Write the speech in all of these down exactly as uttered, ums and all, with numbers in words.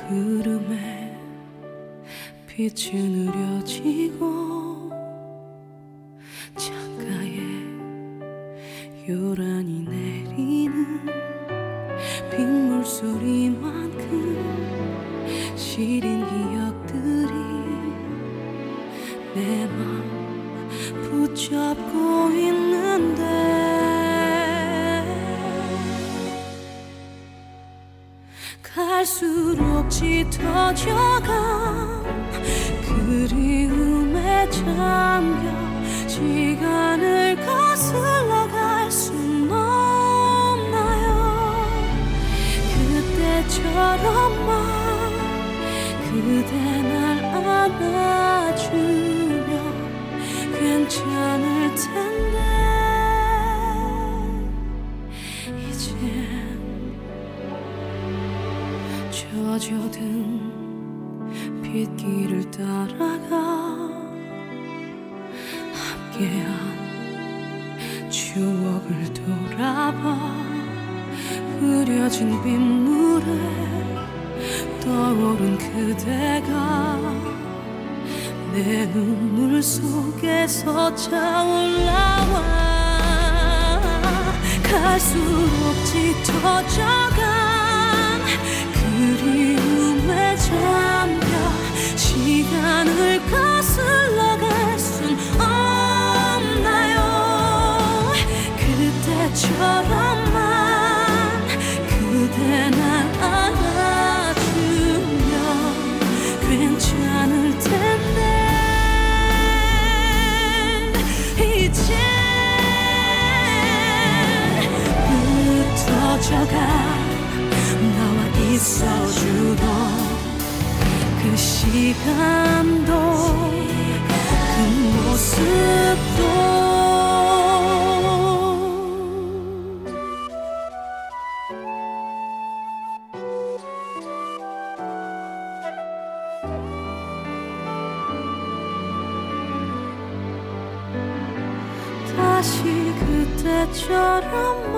구름에 빛이 느려지고 창가에 요란히 내리는 빗물 소리만큼 시린 기억들이 내 맘 붙잡고 있는데 갈수록 짙어져간 그리움에 잠겨 시간을 거슬러 갈 순 없나요? 그때처럼만 그대 날 안아주면 괜찮을 텐데 이젠 젖어든 빗길을 따라가 함께한 추억을 돌아봐 흐려진 빗물에 떠오른 그대가 내 눈물 속에서 차올라와 갈수록 짙어져간 그리움에 잠겨 시간을 거슬러 갈 순 없나요? 그때처럼만 그대 날 안아주면 괜찮을 텐데 이제 흩어져가 나와 있어주던 그 시간도 그 모습도 다시 그때처럼만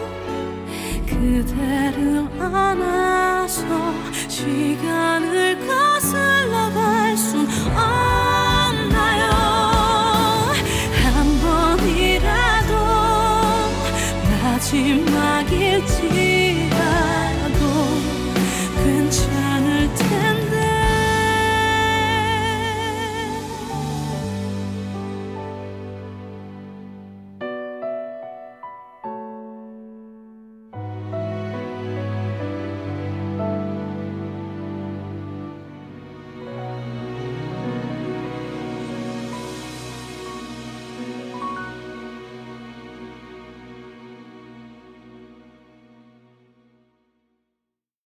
그대를 안아서 시간을 거슬러 갈 순 없나요? 한 번이라도 마지막일